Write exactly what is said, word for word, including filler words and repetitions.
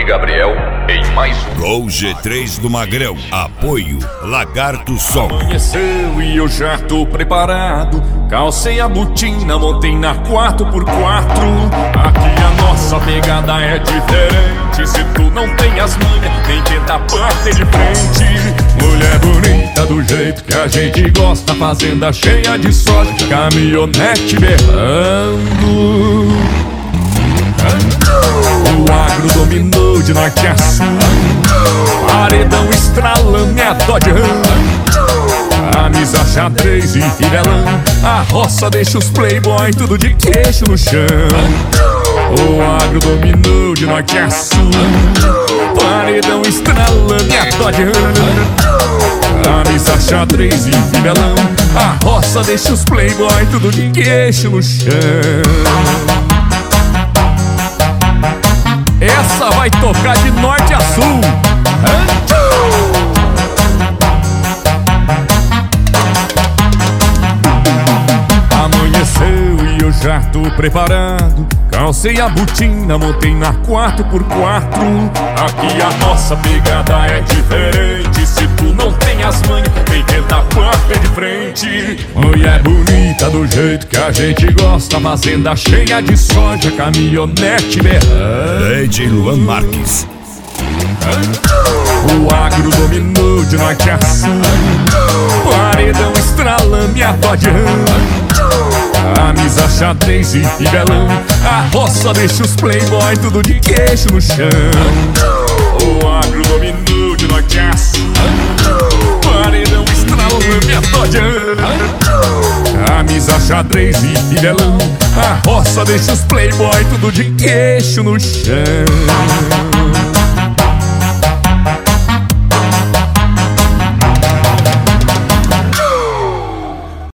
e Gabriel em mais um Gol G três do Magrão. Apoio Lagarto Som. Amanheceu e eu já tô preparado. Calcei a botina, montei na quatro por quatro. Aqui a nossa pegada é diferente. Se tu não tem as manhas, nem tenta bater de frente. Mulher bonita do jeito que a gente gosta, fazenda cheia de soja, caminhonete berrando. O agro dominou de norte a sul, paredão estralando e a Dodge Ram, a misa xadrez e fivelão, a roça deixa os playboy tudo de queixo no chão. O agro dominou de norte a sul, paredão estralando e a Dodge Ram, a misa xadrez e fivelão, a roça deixa os playboy tudo de queixo no chão. Essa vai tocar de norte a sul. Amanheceu e eu já tô preparado. Calcei a botina, montei na quatro por quatro. Aqui a nossa pegada é diferente. Se tu não tem as manhas, vem tentar bater de frente. Mulher bonita do jeito que a gente gosta, fazenda cheia de soja, caminhonete berrando. D J Luan Marques. O agro dominou de norte a sul, paredão estralando e a Dodge Ram, a misa xadrez e fivelão, a roça deixa os playboy tudo de queixo no chão. O agro dominou de norte a sul, paredão estralando e a Dodge Ram, a misa xadrez e fivelão, a roça deixa os playboy tudo de queixo no chão.